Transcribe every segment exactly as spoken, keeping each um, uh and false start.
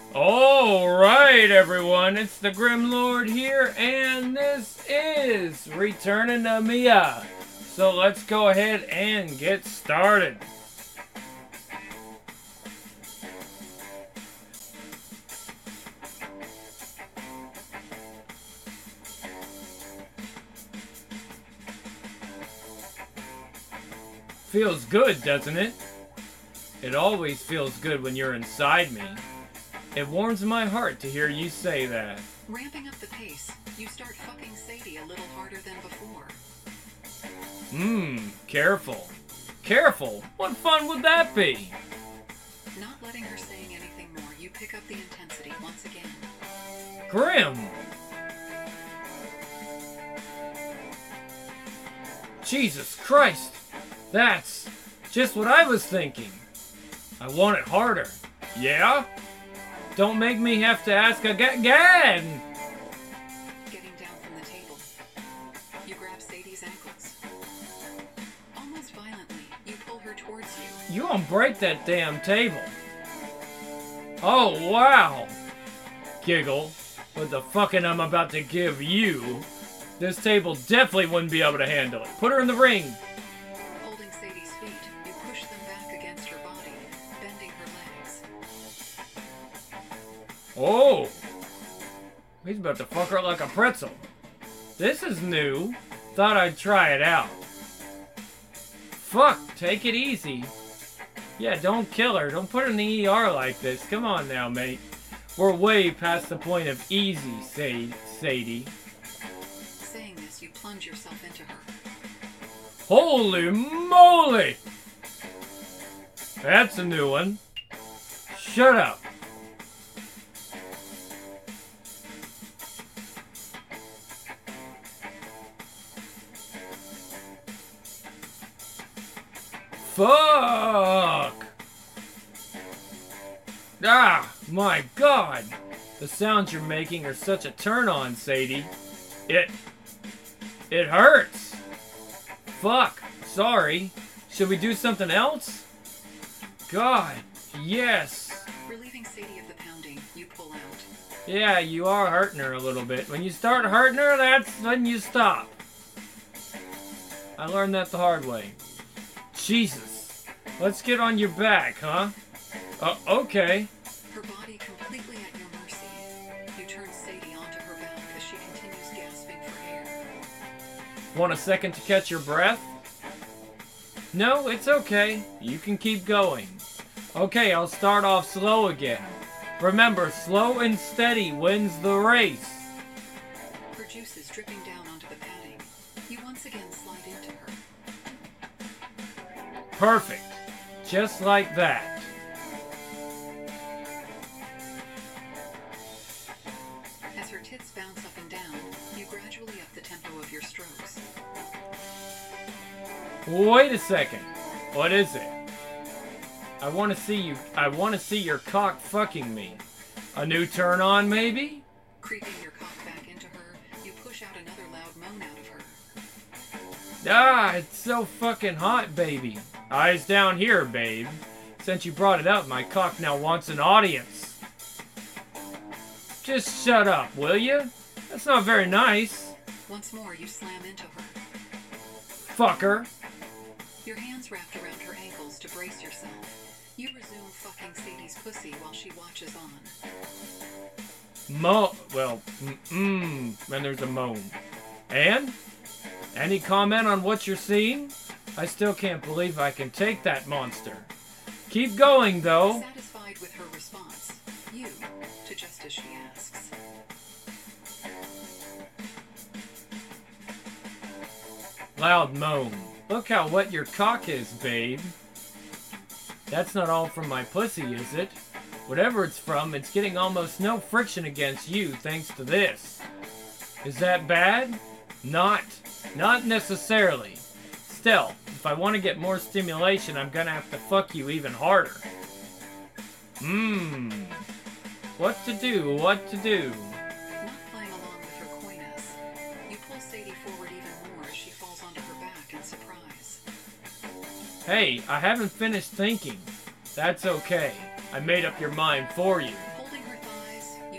Alright everyone, it's the Grim Lord here, and this is Returning to Mia. So let's go ahead and get started. Feels good, doesn't it? It always feels good when you're inside me. It warms my heart to hear you say that. Ramping up the pace, you start fucking Sadie a little harder than before. Mmm, careful. Careful? What fun would that be? Not letting her saying anything more, you pick up the intensity once again. Grim! Jesus Christ! That's just what I was thinking. I want it harder. Yeah? Don't make me have to ask again. Getting down from the table, you grab Sadie's ankles. Almost violently, you pull her towards you. You won't break that damn table. Oh, wow. Giggle. With the fucking I'm about to give you, this table definitely wouldn't be able to handle it. Put her in the ring. Holding Sadie's feet, you push them back against her body, bending her legs. Oh. He's about to fuck her like a pretzel. This is new. Thought I'd try it out. Fuck, take it easy. Yeah, don't kill her. Don't put her in the E R like this. Come on now, mate. We're way past the point of easy, say, Sadie. Saying this, you plunge yourself into her. Holy moly! That's a new one. Shut up. Fuck! Ah, my God! The sounds you're making are such a turn-on, Sadie. It... It hurts! Fuck, sorry. Should we do something else? God, yes! Relieving Sadie of the pounding, you pull out. Yeah, you are hurting her a little bit. When you start hurting her, that's when you stop. I learned that the hard way. Jesus. Let's get on your back, huh? Uh, okay. Her body completely at your mercy. You turn Sadie onto her back as she continues gasping for air. Want a second to catch your breath? No, it's okay. You can keep going. Okay, I'll start off slow again. Remember, slow and steady wins the race. Her juices dripping down onto the padding. You once again slide into her. Perfect. Just like that. As her tits bounce up and down, you gradually up the tempo of your strokes. Wait a second. What is it? I want to see you. I want to see your cock fucking me. A new turn on, maybe? Creeping your cock back into her, you push out another loud moan out of her. Ah, it's so fucking hot, baby. Eyes down here, babe. Since you brought it up, my cock now wants an audience. Just shut up, will you? That's not very nice. Once more, you slam into her. Fucker. Your hands wrapped around her ankles to brace yourself. You resume fucking Sadie's pussy while she watches on. Mo- well, mm-mm, when there's a moan. And? Any comment on what you're seeing? I still can't believe I can take that monster. Keep going, though. Satisfied with her response, you, to just as she asks. Loud moan. Look how wet your cock is, babe. That's not all from my pussy, is it? Whatever it's from, it's getting almost no friction against you thanks to this. Is that bad? Not. Not necessarily. Still, if I want to get more stimulation, I'm gonna have to fuck you even harder. Mmm. What to do, what to do. Not playing along with her coyness, you pull Sadie forward even more as she falls onto her back in surprise. Hey, I haven't finished thinking. That's okay. I made up your mind for you. Holding her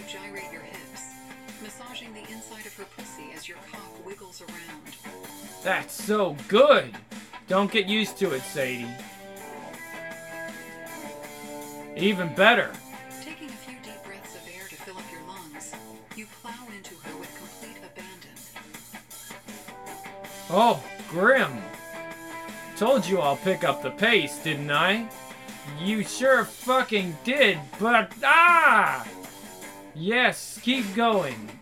gyrate your hips, massaging the inside of her pussy as your cock wiggles around. That's so good. Don't get used to it, Sadie. Even better. Taking a few deep breaths of air to fill up your lungs, you plow into her with complete abandon. Oh, Grim. Told you I'll pick up the pace, didn't I? You sure fucking did, but ah! Yes, keep going.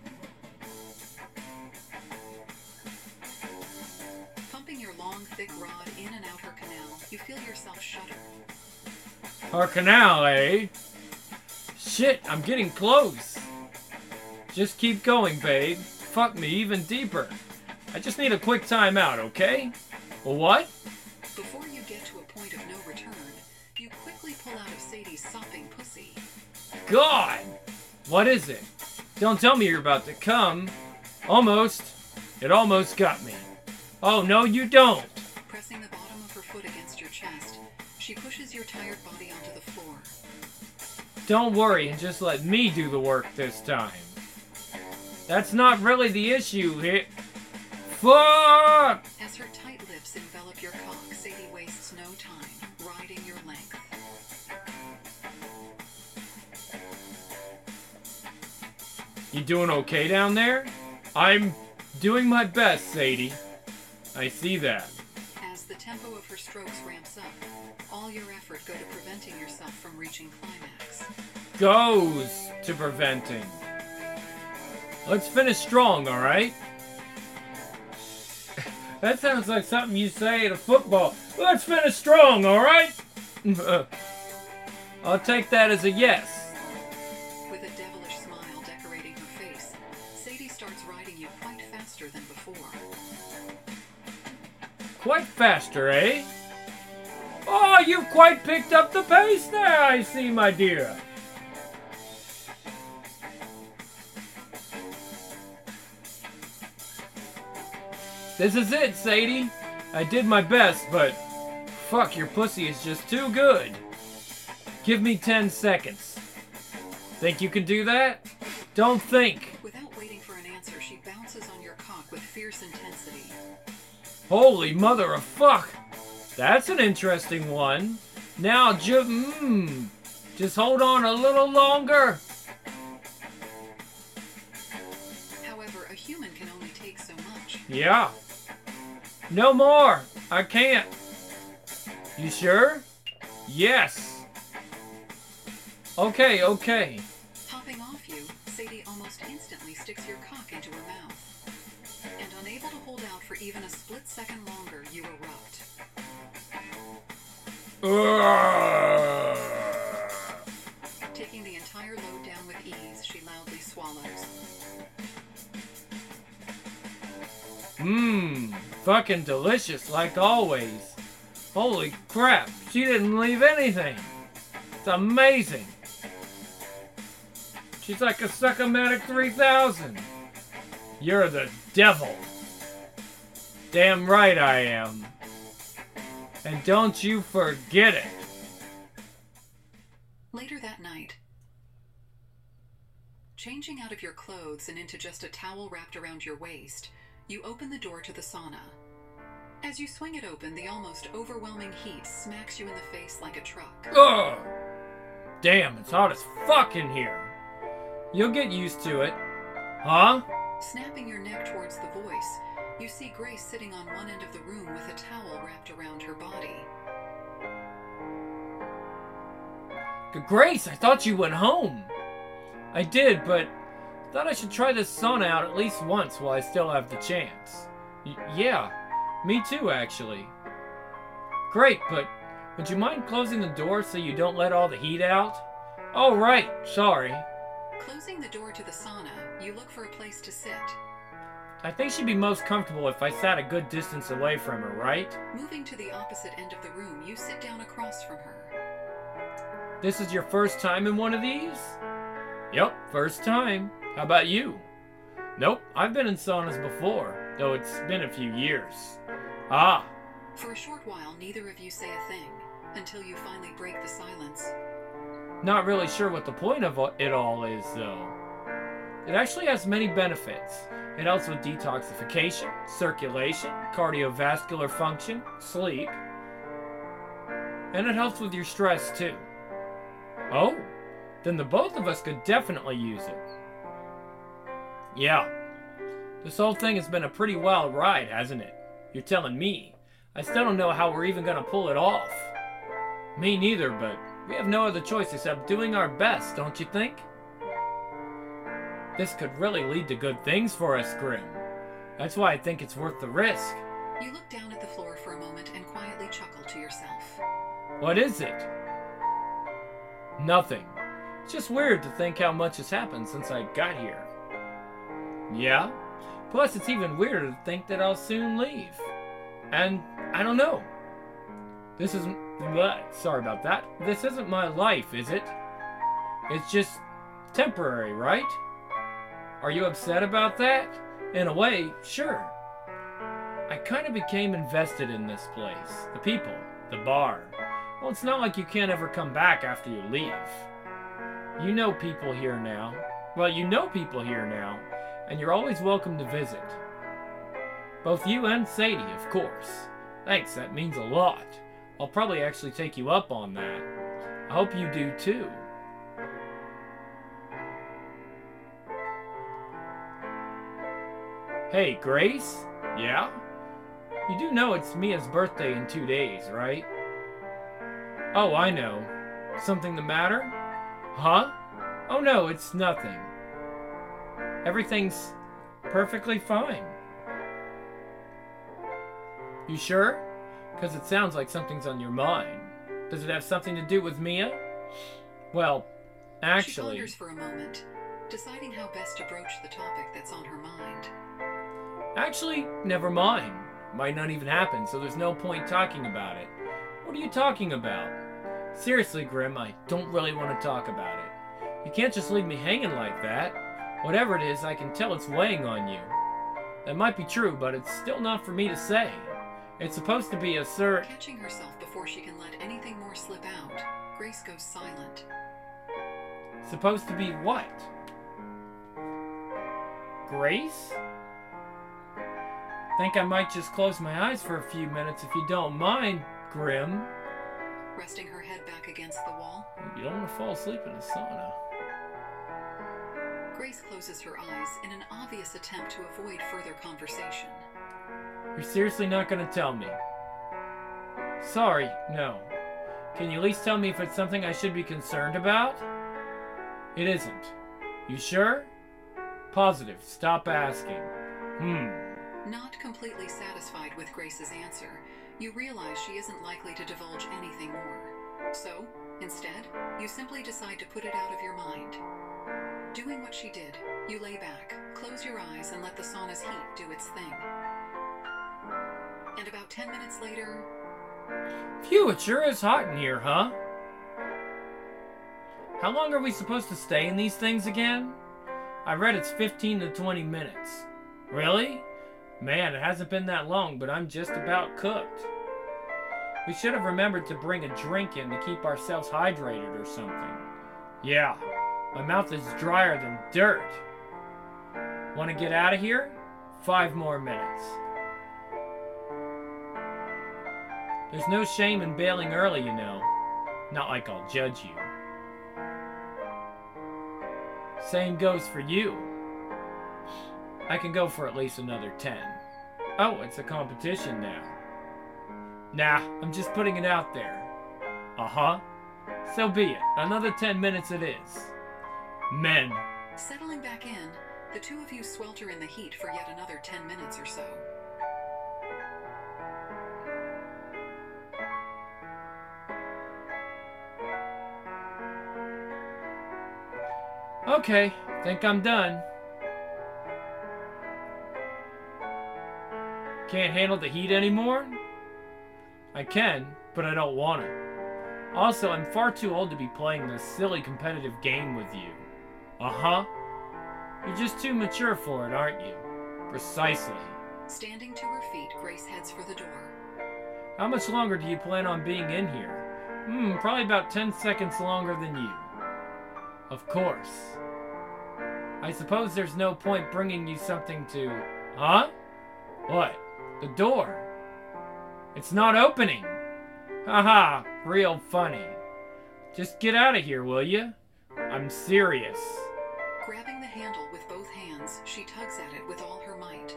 Pumping your long, thick rod in and out her canal, you feel yourself shudder. Her canal, eh? Shit, I'm getting close. Just keep going, babe. Fuck me even deeper. I just need a quick timeout, okay? What? Before you get to a point of no return, you quickly pull out of Sadie's sopping pussy. God! What is it? Don't tell me you're about to come. Almost. It almost got me. Oh, no, you don't. Pressing the bottom of her foot against your chest, she pushes your tired body onto the floor. Don't worry and just let me do the work this time. That's not really the issue here. Fuck! As her tight lips envelop your cock, Sadie wastes no time, riding your length. You doing okay down there? I'm doing my best, Sadie. I see that. As the tempo of her strokes ramps up, all your effort go to preventing yourself from reaching climax. Goes to preventing. Let's finish strong, alright? That sounds like something you say at a football. Let's finish strong, alright? I'll take that as a yes. With a devilish smile decorating her face, Sadie starts riding you quite faster than before. Quite faster, eh? Oh, you've quite picked up the pace there, I see, my dear. This is it, Sadie. I did my best, but fuck, your pussy is just too good. Give me ten seconds. Think you can do that? Don't think. Without waiting for an answer, she bounces on your cock with fierce intensity. Holy mother of fuck. That's an interesting one. Now, ju- mmm. Just hold on a little longer. However, a human can only take so much. Yeah. No more. I can't. You sure? Yes. Okay, okay. Popping off you, Sadie almost instantly sticks your cock into her mouth. And unable to hold out for even a split second longer, you erupt. Ugh. Taking the entire load down with ease, she loudly swallows. Mmm. Fucking delicious, like always. Holy crap. She didn't leave anything. It's amazing. She's like a Succomatic three thousand. You're the devil. Damn right I am. And don't you forget it. Later that night, changing out of your clothes and into just a towel wrapped around your waist, you open the door to the sauna. As you swing it open, the almost overwhelming heat smacks you in the face like a truck. Ugh! Damn, it's hot as fuck in here. You'll get used to it. Huh? Snapping your neck towards the voice, you see Grace sitting on one end of the room with a towel wrapped around her body. Grace, I thought you went home. I did, but thought I should try this sauna out at least once while I still have the chance. Y- yeah, me too, actually. Great, but would you mind closing the door so you don't let all the heat out? Oh, right, sorry. Closing the door to the sauna, you look for a place to sit. I think she'd be most comfortable if I sat a good distance away from her, right? Moving to the opposite end of the room, you sit down across from her. This is your first time in one of these? Yep, first time. How about you? Nope, I've been in saunas before, though it's been a few years. Ah. For a short while, neither of you say a thing, until you finally break the silence. Not really sure what the point of it all is, though. It actually has many benefits. It helps with detoxification, circulation, cardiovascular function, sleep, and it helps with your stress too. Oh, then the both of us could definitely use it. Yeah, this whole thing has been a pretty wild ride, hasn't it? You're telling me. I still don't know how we're even gonna pull it off. Me neither, but we have no other choice except doing our best, don't you think? This could really lead to good things for us, Grim. That's why I think it's worth the risk. You look down at the floor for a moment and quietly chuckle to yourself. What is it? Nothing. It's just weird to think how much has happened since I got here. Yeah? Plus, it's even weirder to think that I'll soon leave. And, I don't know. This isn't... But, sorry about that. This isn't my life, is it? It's just temporary, right? Are you upset about that? In a way, sure. I kind of became invested in this place. The people. The bar. Well, it's not like you can't ever come back after you leave. You know people here now. Well, you know people here now. And you're always welcome to visit. Both you and Sadie, of course. Thanks, that means a lot. I'll probably actually take you up on that. I hope you do too. Hey, Grace? Yeah? You do know it's Mia's birthday in two days, right? Oh, I know. Something the matter? Huh? Oh no, it's nothing. Everything's perfectly fine. You sure? Because it sounds like something's on your mind. Does it have something to do with Mia? Well, actually... She ponders for a moment, deciding how best to broach the topic that's on her mind. Actually, never mind. Might not even happen, so there's no point talking about it. What are you talking about? Seriously, Grim, I don't really want to talk about it. You can't just leave me hanging like that. Whatever it is, I can tell it's weighing on you. That might be true, but it's still not for me to say. It's supposed to be a cert... Catching herself before she can let anything more slip out, Grace goes silent. Supposed to be what? Grace? Think I might just close my eyes for a few minutes if you don't mind, Grim. Resting her head back against the wall. You don't want to fall asleep in a sauna. Grace closes her eyes in an obvious attempt to avoid further conversation. You're seriously not going to tell me? Sorry, no. Can you at least tell me if it's something I should be concerned about? It isn't. You sure? Positive. Stop asking. Hmm. Not completely satisfied with Grace's answer, you realize she isn't likely to divulge anything more. So, instead, you simply decide to put it out of your mind. Doing what she did, you lay back, close your eyes, and let the sauna's heat do its thing. And about ten minutes later... Phew, it sure is hot in here, huh? How long are we supposed to stay in these things again? I read it's fifteen to twenty minutes. Really? Man, it hasn't been that long, but I'm just about cooked. We should have remembered to bring a drink in to keep ourselves hydrated or something. Yeah, my mouth is drier than dirt. Want to get out of here? Five more minutes. There's no shame in bailing early, you know. Not like I'll judge you. Same goes for you. I can go for at least another ten. Oh, it's a competition now. Nah, I'm just putting it out there. Uh-huh. So be it. Another ten minutes it is. Men. Settling back in, the two of you swelter in the heat for yet another ten minutes or so. Okay, think I'm done. Can't handle the heat anymore? I can, but I don't want to. Also, I'm far too old to be playing this silly competitive game with you. Uh-huh. You're just too mature for it, aren't you? Precisely. Standing to her feet, Grace heads for the door. How much longer do you plan on being in here? Hmm, probably about ten seconds longer than you. Of course. I suppose there's no point bringing you something to... Huh? What? The door. It's not opening. Haha, real funny. Just get out of here, will you? I'm serious. Grabbing the handle with both hands, she tugs at it with all her might.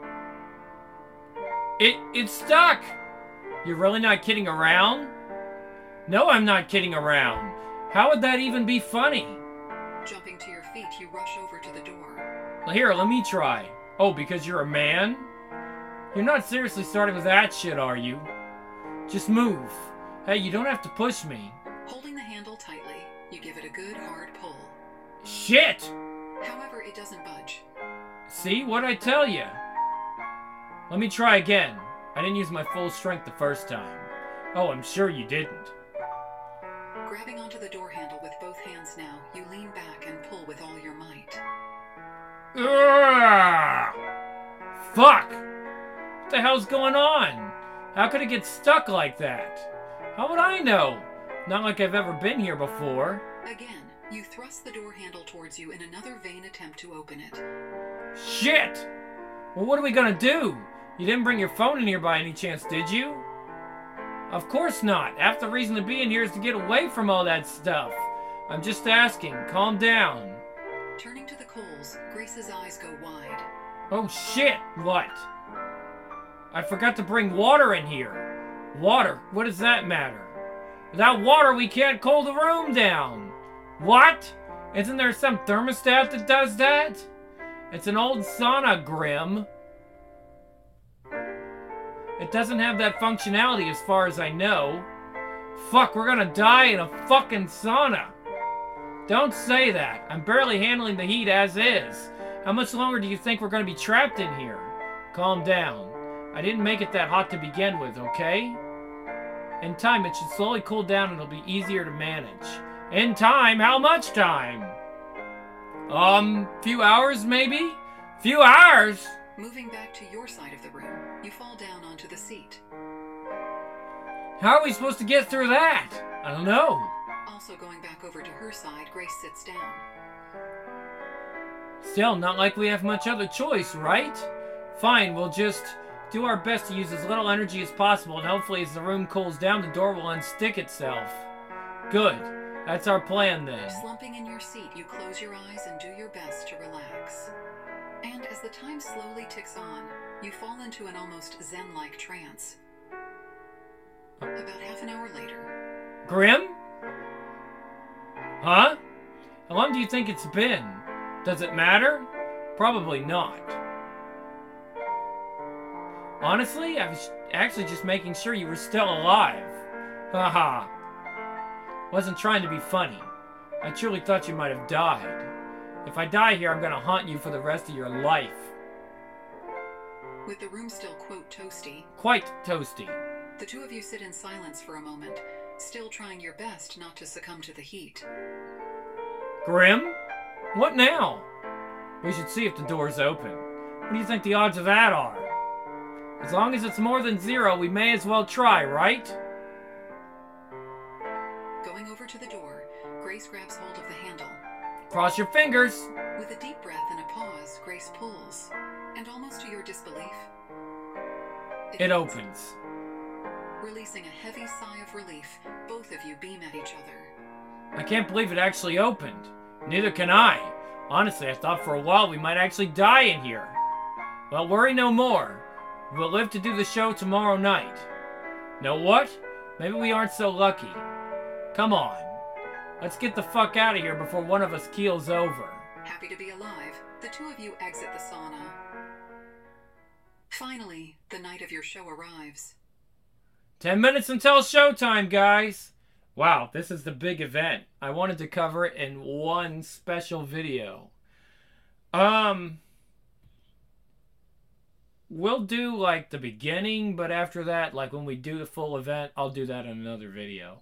It, it's stuck! You're really not kidding around? No, I'm not kidding around. How would that even be funny? Jumping to your feet, you rush over to the door. Here, let me try. Oh, because you're a man? You're not seriously starting with that shit, are you? Just move. Hey, you don't have to push me. Holding the handle tightly, you give it a good hard pull. Shit! However, it doesn't budge. See? What'd I tell you? Let me try again. I didn't use my full strength the first time. Oh, I'm sure you didn't. Grabbing onto the door handle with both hands now, you lean back and pull with all your might. Ugh! Fuck! What the hell's going on? How could it get stuck like that? How would I know? Not like I've ever been here before. Again, you thrust the door handle towards you in another vain attempt to open it. Shit! Well, what are we gonna do? You didn't bring your phone in here by any chance, did you? Of course not. Half the reason to be in here is to get away from all that stuff. I'm just asking. Calm down. Turning to the coals, Grace's eyes go wide. Oh shit! What? I forgot to bring water in here. Water? What does that matter? Without water, we can't cool the room down. What? Isn't there some thermostat that does that? It's an old sauna, Grim. It doesn't have that functionality as far as I know. Fuck, we're gonna die in a fucking sauna. Don't say that. I'm barely handling the heat as is. How much longer do you think we're gonna be trapped in here? Calm down. I didn't make it that hot to begin with, okay? In time, it should slowly cool down and it'll be easier to manage. In time? How much time? Um, few hours maybe? Few hours? Moving back to your side of the room, you fall down onto the seat. How are we supposed to get through that? I don't know. Also going back over to her side, Grace sits down. Still, not like we have much other choice, right? Fine, we'll just do our best to use as little energy as possible, and hopefully as the room cools down, the door will unstick itself. Good. That's our plan then. Slumping in your seat, you close your eyes and do your best to relax. And as the time slowly ticks on, you fall into an almost zen-like trance. About half an hour later... Grim? Huh? How long do you think it's been? Does it matter? Probably not. Honestly, I was actually just making sure you were still alive. Haha. Wasn't trying to be funny. I truly thought you might have died. If I die here, I'm gonna haunt you for the rest of your life. With the room still, quote, toasty. Quite toasty. The two of you sit in silence for a moment, still trying your best not to succumb to the heat. Grim? What now? We should see if the door's open. What do you think the odds of that are? As long as it's more than zero, we may as well try, right? Going over to the door, Grace grabs hold of the handle. Cross your fingers. With a deep breath and a pause, Grace pulls. And almost to your disbelief, it, it opens. Releasing a heavy sigh of relief, both of you beam at each other. I can't believe it actually opened. Neither can I. Honestly, I thought for a while we might actually die in here. Well, worry no more. We'll live to do the show tomorrow night. Know what? Maybe we aren't so lucky. Come on. Let's get the fuck out of here before one of us keels over. Happy to be alive, the two of you exit the sauna. Finally, the night of your show arrives. Ten minutes until showtime, guys. Wow, this is the big event. I wanted to cover it in one special video. Um, we'll do like the beginning, but after that, like when we do the full event, I'll do that in another video.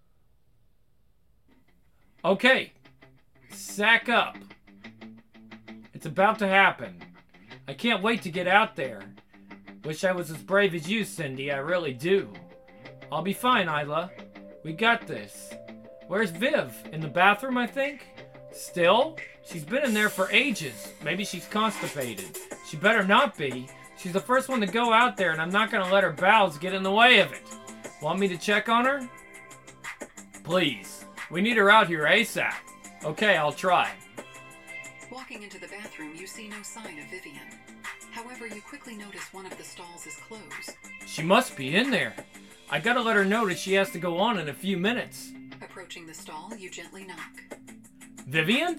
Okay, sack up. It's about to happen. I can't wait to get out there. Wish I was as brave as you, Cindy. I really do. I'll be fine, Isla. We got this. Where's Viv? In the bathroom, I think? Still? She's been in there for ages. Maybe she's constipated. She better not be. She's the first one to go out there, and I'm not gonna let her bowels get in the way of it. Want me to check on her? Please. We need her out here ASAP. Okay, I'll try. Walking into the bathroom, you see no sign of Vivian. However, you quickly notice one of the stalls is closed. She must be in there. I gotta let her know that she has to go on in a few minutes. Approaching the stall, you gently knock. Vivian?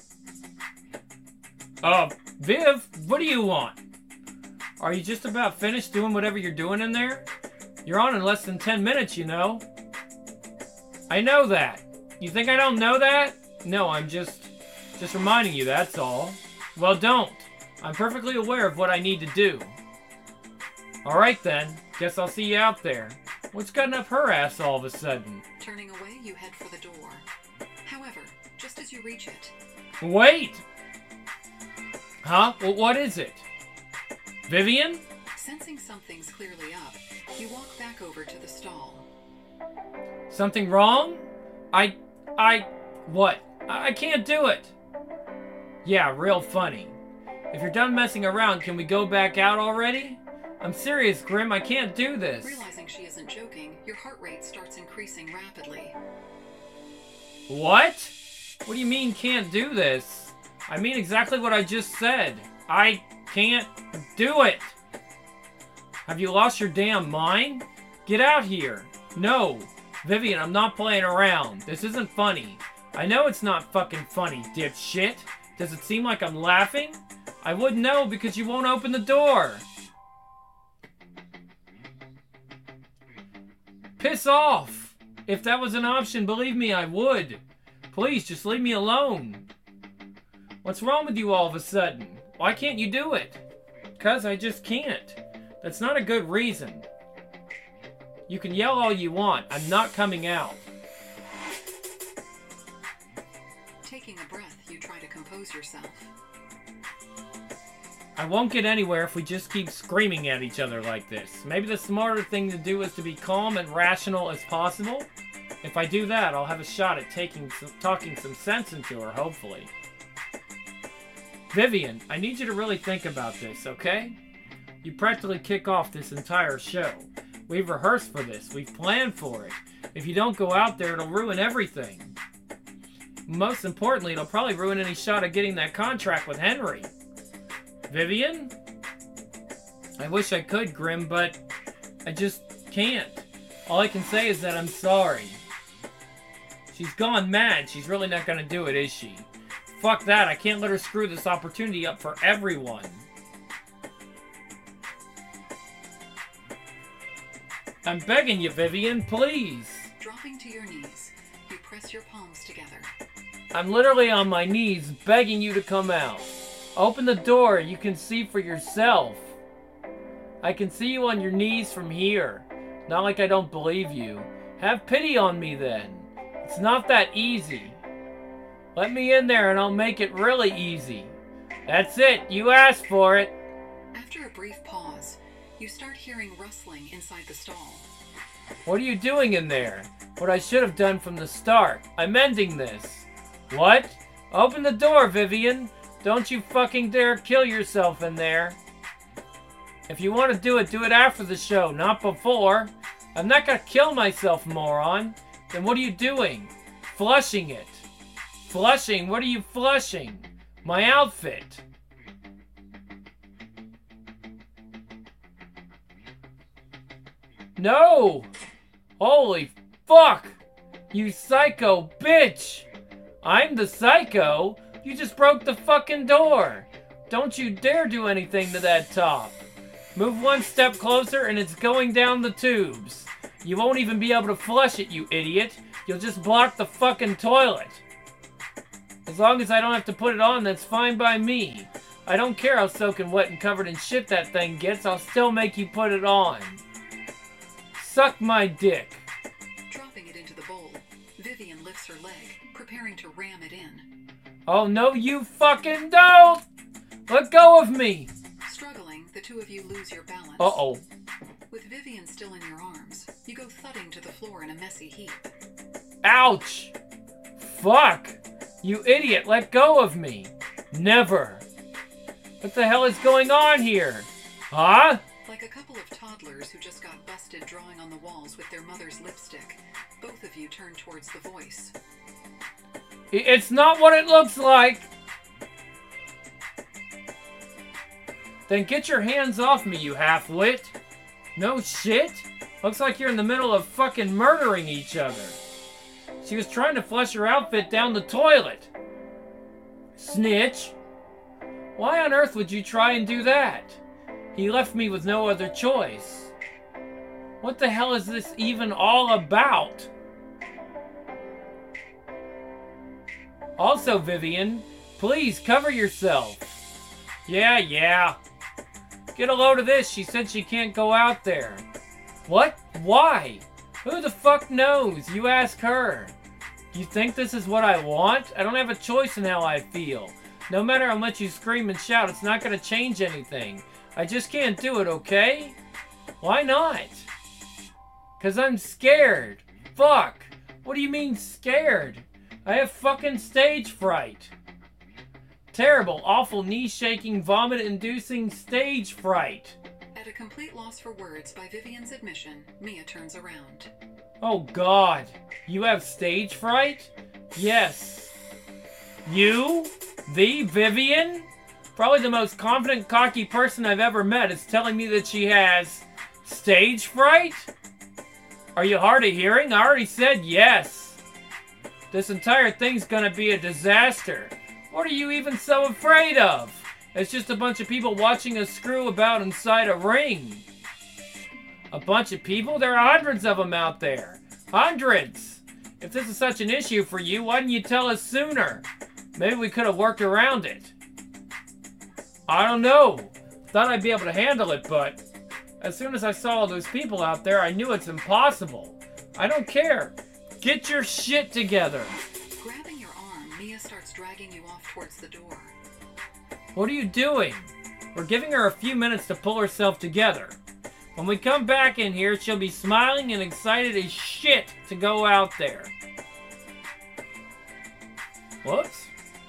Uh, Viv, what do you want? Are you just about finished doing whatever you're doing in there? You're on in less than ten minutes, you know. I know that. You think I don't know that? No, I'm just... just reminding you, that's all. Well, don't. I'm perfectly aware of what I need to do. Alright then. Guess I'll see you out there. What's gotten up her ass all of a sudden? Turning away, you head for the door. However, just as you reach it... Wait! Huh? Well, what is it? Vivian? Sensing something's clearly up, you walk back over to the stall. Something wrong? I... I... What? I, I can't do it. Yeah, real funny. If you're done messing around, can we go back out already? I'm serious, Grim. I can't do this. Realizing she isn't joking, your heart rate starts increasing rapidly. What? What do you mean can't do this? I mean exactly what I just said. I can't do it. Have you lost your damn mind? Get out here. No. Vivian, I'm not playing around. This isn't funny. I know it's not fucking funny, dipshit. Does it seem like I'm laughing? I wouldn't know because you won't open the door. Piss off. If that was an option, believe me, I would. Please, just leave me alone. What's wrong with you all of a sudden? Why can't you do it? Because I just can't. That's not a good reason. You can yell all you want. I'm not coming out. Taking a breath, you try to compose yourself. I won't get anywhere if we just keep screaming at each other like this. Maybe the smarter thing to do is to be calm and rational as possible. If I do that, I'll have a shot at taking some, talking some sense into her, hopefully. Vivian, I need you to really think about this, okay? You practically kick off this entire show. We've rehearsed for this. We've planned for it. If you don't go out there, it'll ruin everything. Most importantly, it'll probably ruin any shot at getting that contract with Henry. Vivian? I wish I could, Grim, but I just can't. All I can say is that I'm sorry. She's gone mad. She's really not gonna do it, is she? Fuck that. I can't let her screw this opportunity up for everyone. I'm begging you, Vivian, please. Dropping to your knees, you press your palms together. I'm literally on my knees begging you to come out. Open the door, you can see for yourself. I can see you on your knees from here. Not like I don't believe you. Have pity on me then. It's not that easy. Let me in there and I'll make it really easy. That's it, you asked for it. After a brief pause, you start hearing rustling inside the stall. What are you doing in there? What I should have done from the start. I'm ending this. What? Open the door, Vivian. Don't you fucking dare kill yourself in there. If you want to do it, do it after the show, not before. I'm not gonna kill myself, moron. Then what are you doing? Flushing it. Flushing? What are you flushing? My outfit. No! Holy fuck! You psycho bitch! I'm the psycho? You just broke the fucking door! Don't you dare do anything to that top! Move one step closer and it's going down the tubes. You won't even be able to flush it, you idiot. You'll just block the fucking toilet. As long as I don't have to put it on, that's fine by me. I don't care how soaking wet and covered in shit that thing gets, I'll still make you put it on. Suck my dick. Dropping it into the bowl, Vivian lifts her leg, preparing to ram it in. Oh no, you fucking don't! Let go of me! Struggling, the two of you lose your balance. Uh-oh. With Vivian still in your arms, you go thudding to the floor in a messy heap. Ouch! Fuck! You idiot, let go of me. Never. What the hell is going on here? Huh? Like a couple of toddlers who just got busted drawing on the walls with their mother's lipstick, both of you turn towards the voice. It's not what it looks like. Then get your hands off me, you half-wit. No shit. Looks like you're in the middle of fucking murdering each other. She was trying to flush her outfit down the toilet. Snitch. Why on earth would you try and do that? He left me with no other choice. What the hell is this even all about? Also, Vivian, please cover yourself. Yeah, yeah. Get a load of this. She said she can't go out there. What? Why? Who the fuck knows? You ask her. You think this is what I want? I don't have a choice in how I feel. No matter how much you scream and shout, it's not going to change anything. I just can't do it, okay? Why not? Because I'm scared. Fuck. What do you mean scared? I have fucking stage fright. Terrible, awful, knee-shaking, vomit-inducing stage fright. At a complete loss for words by Vivian's admission, Mia turns around. Oh God. You have stage fright? Yes. You? The Vivian? Probably the most confident, cocky person I've ever met is telling me that she has stage fright? Are you hard of hearing? I already said yes. This entire thing's gonna be a disaster. What are you even so afraid of? It's just a bunch of people watching us screw about inside a ring. A bunch of people? There are hundreds of them out there. Hundreds! If this is such an issue for you, why didn't you tell us sooner? Maybe we could have worked around it. I don't know. Thought I'd be able to handle it, but as soon as I saw all those people out there, I knew it's impossible. I don't care. Get your shit together. Grabbing your arm, Mia starts dragging you off towards the door. What are you doing? We're giving her a few minutes to pull herself together. When we come back in here, she'll be smiling and excited as shit to go out there. Whoops.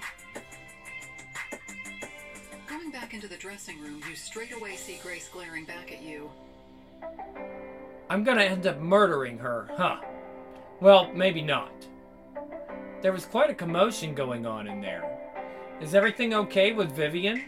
Going back into the dressing room, you straight away see Grace glaring back at you. I'm gonna end up murdering her, huh? Well, maybe not. There was quite a commotion going on in there. Is everything okay with Vivian?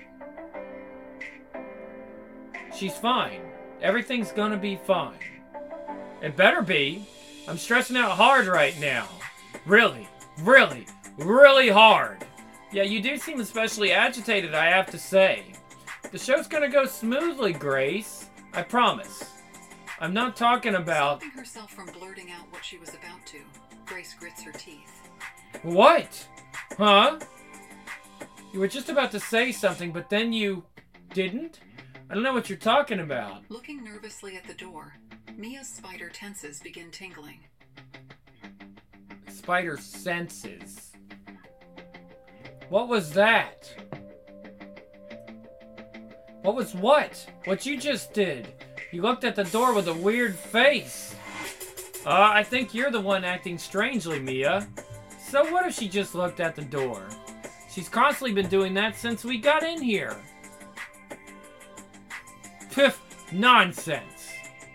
She's fine. Everything's gonna be fine. It better be. I'm stressing out hard right now. Really, really, really hard. Yeah, you do seem especially agitated, I have to say. The show's gonna go smoothly, Grace. I promise. I'm not talking about... Stopping herself from blurting out what she was about to, Grace grits her teeth. What? Huh? You were just about to say something, but then you didn't? I don't know what you're talking about. Looking nervously at the door, Mia's spider tenses begin tingling. Spider senses. What was that? What was what? What you just did? You looked at the door with a weird face. Uh, I think you're the one acting strangely, Mia. So what if she just looked at the door? She's constantly been doing that since we got in here. Pff, nonsense.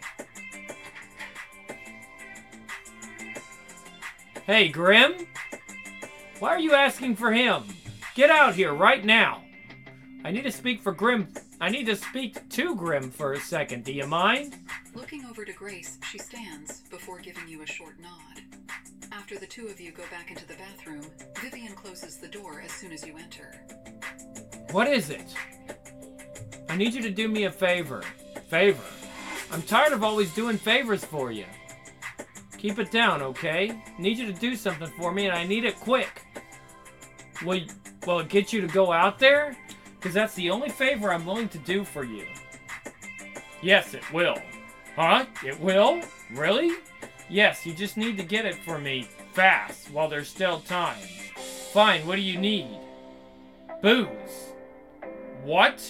Hey, Grim? Why are you asking for him? Get out here right now. I need to speak for Grim. I need to speak to Grim for a second. Do you mind? Looking over to Grace, she stands before giving you a short nod. After the two of you go back into the bathroom, Vivian closes the door as soon as you enter. What is it? I need you to do me a favor. Favor? I'm tired of always doing favors for you. Keep it down, okay? Need you to do something for me, and I need it quick. Will, will it get you to go out there? Because that's the only favor I'm willing to do for you. Yes, it will. Huh? It will? Really? Yes, you just need to get it for me fast while there's still time. Fine, what do you need? Booze. What?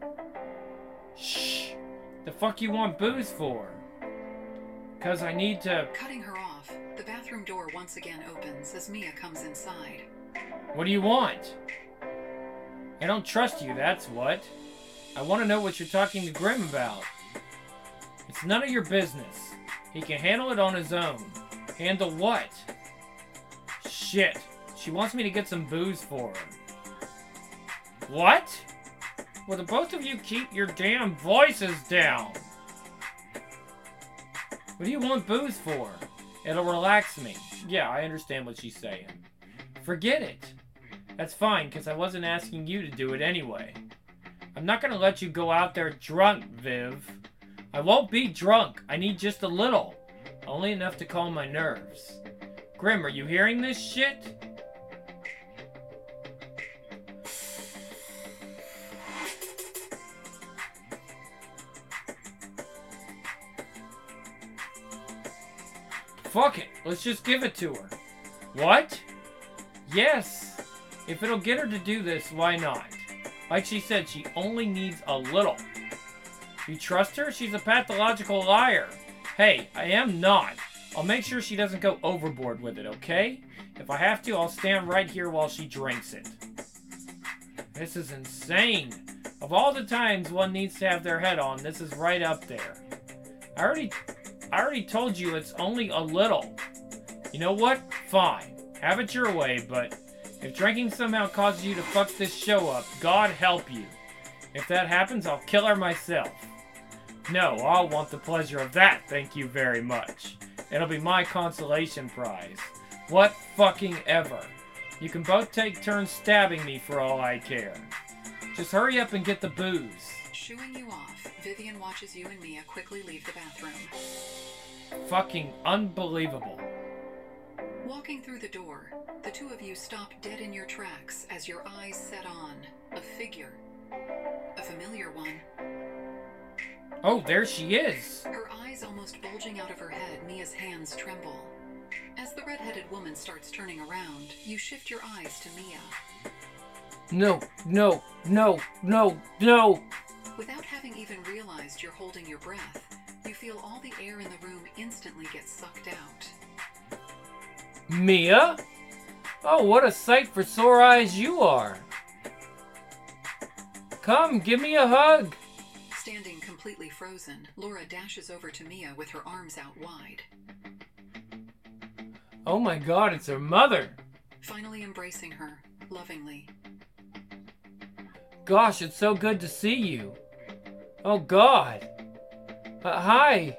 Shh. The fuck you want booze for? Because I need to... Cutting her off, the bathroom door once again opens as Mia comes inside. What do you want? I don't trust you, that's what. I want to know what you're talking to Grim about. It's none of your business. He can handle it on his own. Handle what? Shit. She wants me to get some booze for her. What? Well, the both of you keep your damn voices down. What do you want booze for? It'll relax me. Yeah, I understand what she's saying. Forget it. That's fine, because I wasn't asking you to do it anyway. I'm not going to let you go out there drunk, Viv. I won't be drunk. I need just a little. Only enough to calm my nerves. Grim, are you hearing this shit? Fuck it. Let's just give it to her. What? Yes. If it'll get her to do this, why not? Like she said, she only needs a little. You trust her? She's a pathological liar. Hey, I am not. I'll make sure she doesn't go overboard with it, okay? If I have to, I'll stand right here while she drinks it. This is insane. Of all the times one needs to have their head on, this is right up there. I already, I already told you it's only a little. You know what? Fine. Have it your way, but if drinking somehow causes you to fuck this show up, God help you. If that happens, I'll kill her myself. No, I'll want the pleasure of that, thank you very much. It'll be my consolation prize. What fucking ever. You can both take turns stabbing me for all I care. Just hurry up and get the booze. Shooing you off, Vivian watches you and Mia quickly leave the bathroom. Fucking unbelievable. Walking through the door, the two of you stop dead in your tracks as your eyes set on a figure. A familiar one. Oh, there she is. Her eyes almost bulging out of her head, Mia's hands tremble. As the red-headed woman starts turning around, you shift your eyes to Mia. No, no, no, no, no. Without having even realized you're holding your breath, you feel all the air in the room instantly get sucked out. Mia? Oh, what a sight for sore eyes you are. Come, give me a hug. Standing completely frozen, Laura dashes over to Mia with her arms out wide. Oh my God, it's her mother. Finally embracing her, lovingly. Gosh, it's so good to see you. Oh God. Uh, hi.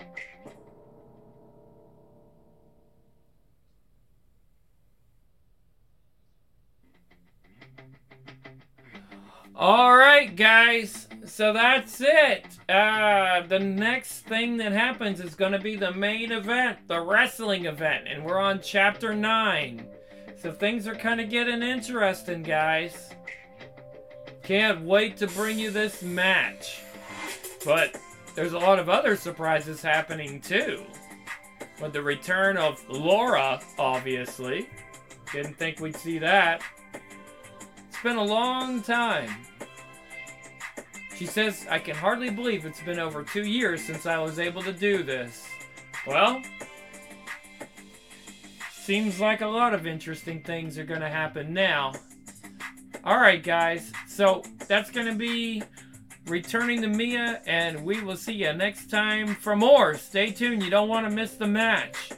Alright guys, so that's it. Uh, the next thing that happens is going to be the main event, the wrestling event, and we're on chapter nine. So things are kind of getting interesting, guys. Can't wait to bring you this match. But there's a lot of other surprises happening too. With the return of Laura, obviously. Didn't think we'd see that. It's been a long time. She says, I can hardly believe it's been over two years since I was able to do this. Well, seems like a lot of interesting things are going to happen now. Alright guys, so that's going to be returning to Mia, and we will see you next time for more. Stay tuned, you don't want to miss the match.